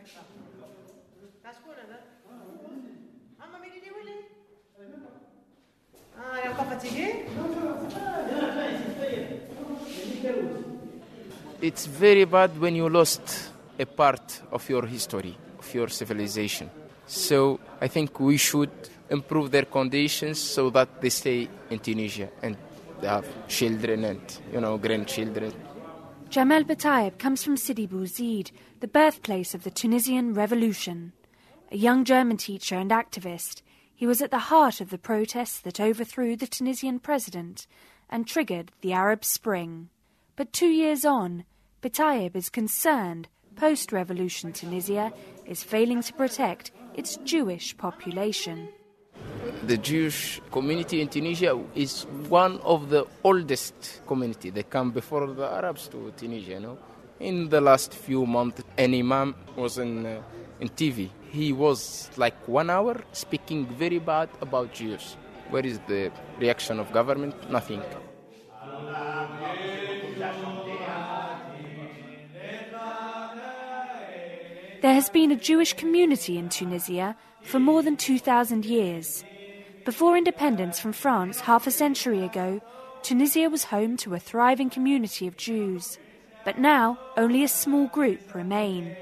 Elle est encore fatiguée? It's very bad when you lost a part of your history, of your civilization. So I think we should improve their conditions so that they stay in Tunisia and they have children and, grandchildren. Jamel Bataeb comes from Sidi Bouzid, the birthplace of the Tunisian Revolution. A young German teacher and activist, he was at the heart of the protests that overthrew the Tunisian president and triggered the Arab Spring. But 2 years on, Bataeb is concerned post-revolution Tunisia is failing to protect its Jewish population. The Jewish community in Tunisia is one of the oldest community. They come before the Arabs to Tunisia, In the last few months, an imam was in TV. He was like 1 hour speaking very bad about Jews. Where is the reaction of government? Nothing. There has been a Jewish community in Tunisia for more than 2,000 years. Before independence from France half a century ago, Tunisia was home to a thriving community of Jews. But now, only a small group remain.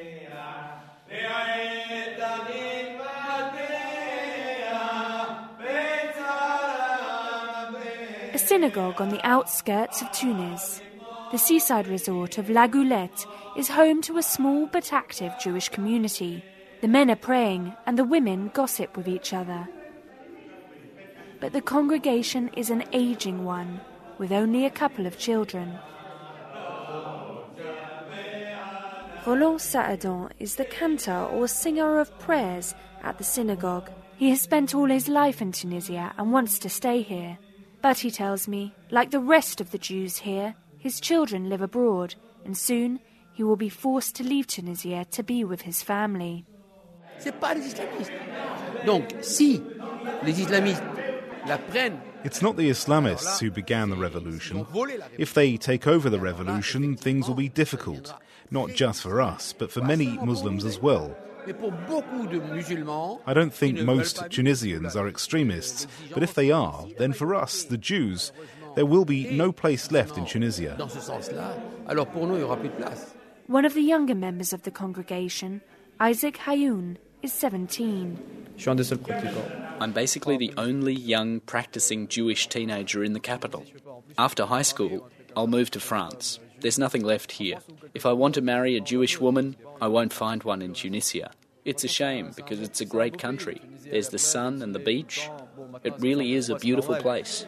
A synagogue on the outskirts of Tunis. The seaside resort of La Goulette is home to a small but active Jewish community. The men are praying and the women gossip with each other. But the congregation is an aging one, with only a couple of children. Roland Saadon is the cantor or singer of prayers at the synagogue. He has spent all his life in Tunisia and wants to stay here. But he tells me, like the rest of the Jews here, his children live abroad, and soon he will be forced to leave Tunisia to be with his family. C'est pas les islamistes. Donc, si les islamistes la prennent. It's not the Islamists who began the revolution. If they take over the revolution, things will be difficult, not just for us, but for many Muslims as well. I don't think most Tunisians are extremists, but if they are, then for us, the Jews, there will be no place left in Tunisia. One of the younger members of the congregation, Isaac Hayoun, is 17. I'm basically the only young practicing Jewish teenager in the capital. After high school, I'll move to France. There's nothing left here. If I want to marry a Jewish woman, I won't find one in Tunisia. It's a shame because it's a great country. There's the sun and the beach. It really is a beautiful place.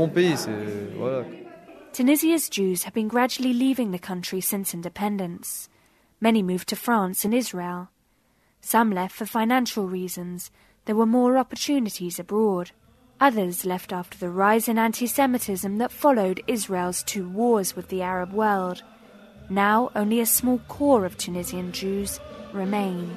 Tunisia's Jews have been gradually leaving the country since independence. Many moved to France and Israel. Some left for financial reasons. There were more opportunities abroad. Others left after the rise in anti-Semitism that followed Israel's 2 wars with the Arab world. Now only a small core of Tunisian Jews remain.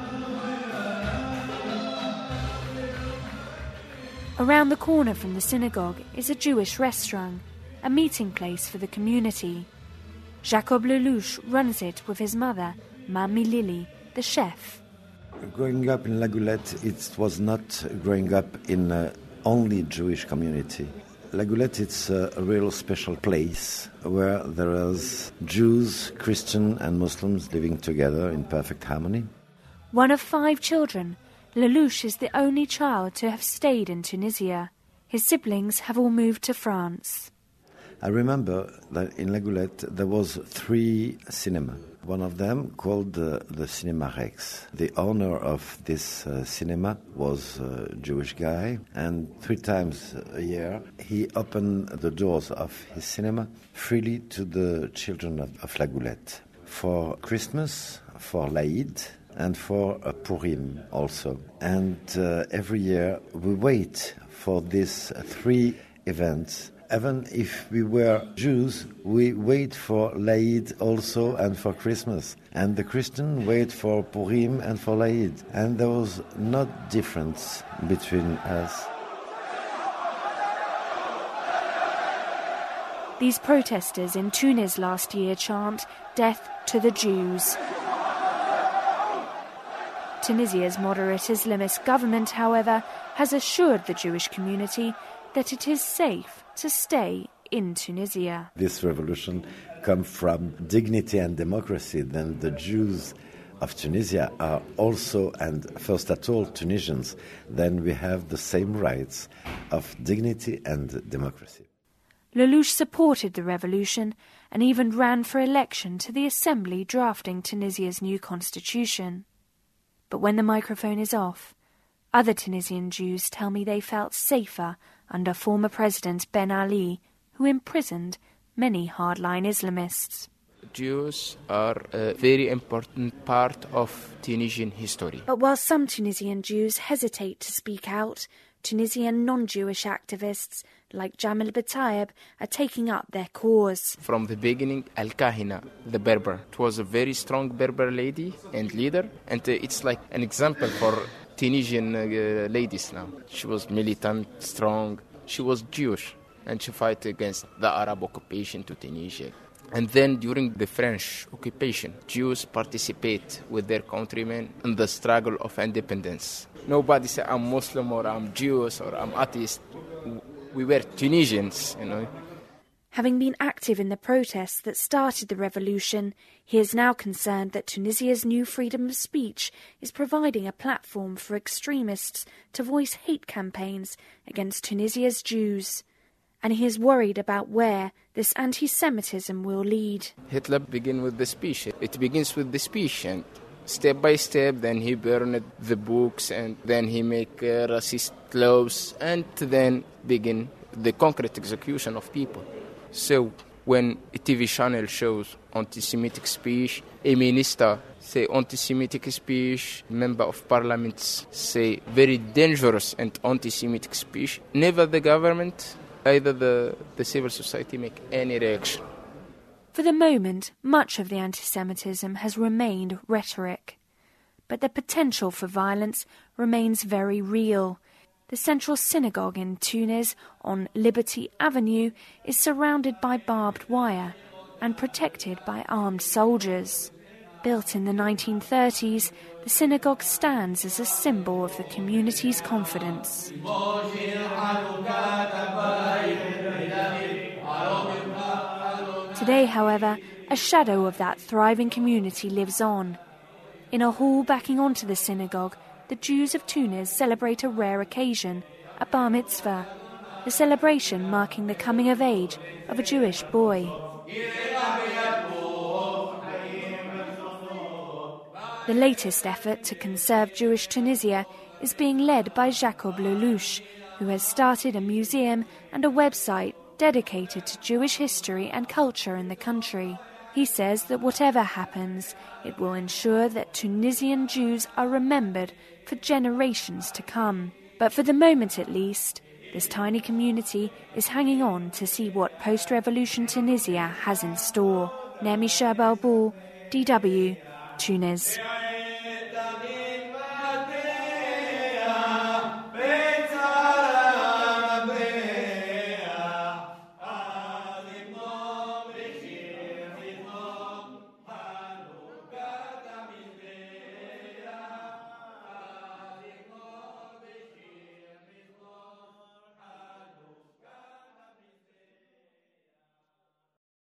Around the corner from the synagogue is a Jewish restaurant, a meeting place for the community. Jacob Lelouch runs it with his mother, Mami Lily, the chef. Growing up in La Goulette, it was not growing up in only Jewish community. La Goulette, it's a real special place where there is Jews, Christians and Muslims living together in perfect harmony. One of 5 children, Lelouch is the only child to have stayed in Tunisia. His siblings have all moved to France. I remember that in La Goulette there was 3 cinemas. One of them called the Cinema Rex. The owner of this cinema was a Jewish guy, and 3 times a year he opened the doors of his cinema freely to the children of La Goulette. For Christmas, for l'Aïd, and for Purim also. And every year we wait for these 3 events. Even if we were Jews, we wait for l'Aïd also and for Christmas. And the Christians wait for Purim and for l'Aïd. And there was no difference between us. These protesters in Tunis last year chant, "Death to the Jews." Tunisia's moderate Islamist government, however, has assured the Jewish community that it is safe to stay in Tunisia. This revolution comes from dignity and democracy. Then the Jews of Tunisia are also, and first at all, Tunisians. Then we have the same rights of dignity and democracy. Lelouch supported the revolution and even ran for election to the assembly drafting Tunisia's new constitution. But when the microphone is off, other Tunisian Jews tell me they felt safer under former President Ben Ali, who imprisoned many hardline Islamists. Jews are a very important part of Tunisian history. But while some Tunisian Jews hesitate to speak out, Tunisian non-Jewish activists like Jamal Bataeb are taking up their cause. From the beginning, Al-Kahina, the Berber, it was a very strong Berber lady and leader, and it's like an example for Tunisian ladies now. She was militant, strong, she was Jewish, and she fought against the Arab occupation to Tunisia. And then during the French occupation, Jews participate with their countrymen in the struggle of independence. Nobody said, I'm Muslim or I'm Jewish or I'm atheist. We were Tunisians, you know. Having been active in the protests that started the revolution, he is now concerned that Tunisia's new freedom of speech is providing a platform for extremists to voice hate campaigns against Tunisia's Jews. And he is worried about where this anti-Semitism will lead. Hitler began with the speech. It begins with the speech, and step by step, then he burned the books, and then he make racist laws, and then begin the concrete execution of people. So when a TV channel shows anti-Semitic speech, a minister say anti-Semitic speech, member of parliament say very dangerous and anti-Semitic speech, never the government, either the civil society make any reaction. For the moment, much of the anti-Semitism has remained rhetoric. But the potential for violence remains very real. The central synagogue in Tunis on Liberty Avenue is surrounded by barbed wire and protected by armed soldiers. Built in the 1930s, the synagogue stands as a symbol of the community's confidence. Today, however, a shadow of that thriving community lives on. In a hall backing onto the synagogue, the Jews of Tunis celebrate a rare occasion, a bar mitzvah, the celebration marking the coming of age of a Jewish boy. The latest effort to conserve Jewish Tunisia is being led by Jacob Lelouch, who has started a museum and a website dedicated to Jewish history and culture in the country. He says that whatever happens, it will ensure that Tunisian Jews are remembered for generations to come. But for the moment at least, this tiny community is hanging on to see what post-revolution Tunisia has in store. Nemi Sherbalbou, DW, Tunis.